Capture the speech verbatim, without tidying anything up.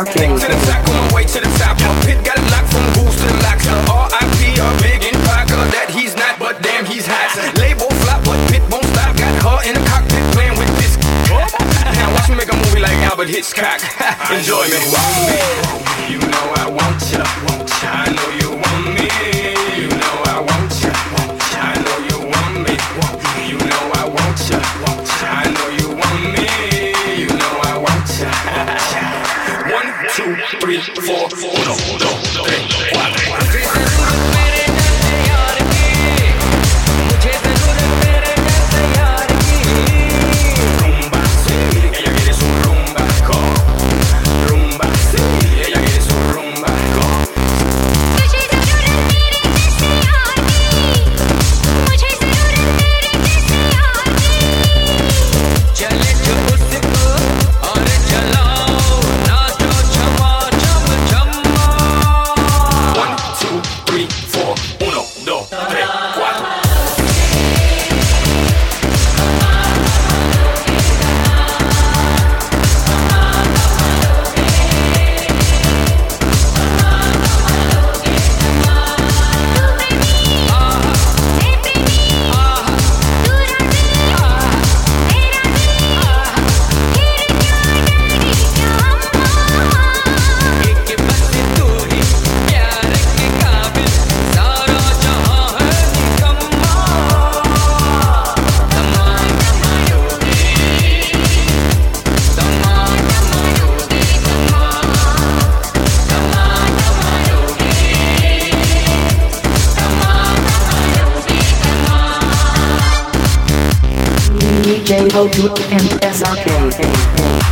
K. To the top, on my way to the top. My pit got it locked from goose to the locks. R I P are big in Parker. That he's not, but damn, he's hot. Label flop, but pit won't stop. Got her in the cockpit playing with this. Now watch me make a movie like Albert Hitchcock. Enjoy me. You know I want ya. I know you want me. You know I want ya. I know you want me. You know I want ya. I know you want me. You know I want ya. One, two, three, four, uno, dos, tres, cuatro. D J Hope and S R K.